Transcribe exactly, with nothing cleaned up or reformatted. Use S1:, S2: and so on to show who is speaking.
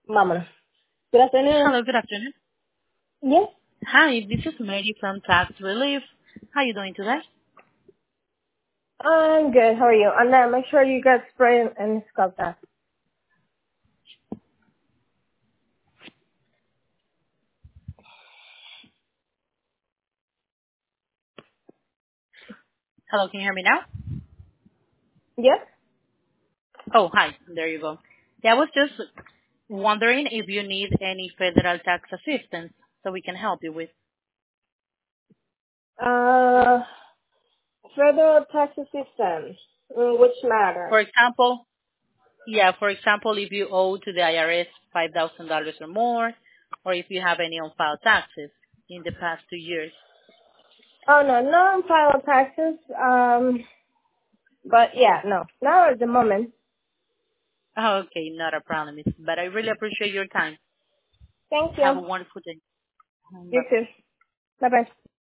S1: Vámonos. Good afternoon.
S2: Hello, good afternoon.
S1: Yes.
S2: Hi, this is Mary from Tax Relief. How are you doing today?
S1: I'm good. How are you? And then make sure you get spray and scalp that.
S2: Hello, can you hear me now?
S1: Yes.
S2: Oh, hi. There you go. Yeah, I was just wondering if you need any federal tax assistance so we can help you with.
S1: Uh, federal tax assistance. In which matter?
S2: For example, yeah, for example, if you owe to the I R S five thousand dollars or more, or if you have any on-file taxes in the past two years.
S1: Oh no, no on file taxes. Um, but yeah, no, not at the moment.
S2: Oh, okay, not a problem. But I really appreciate your time.
S1: Thank
S2: Have
S1: you.
S2: a wonderful day.
S1: You
S2: Bye-bye.
S1: too. Bye bye.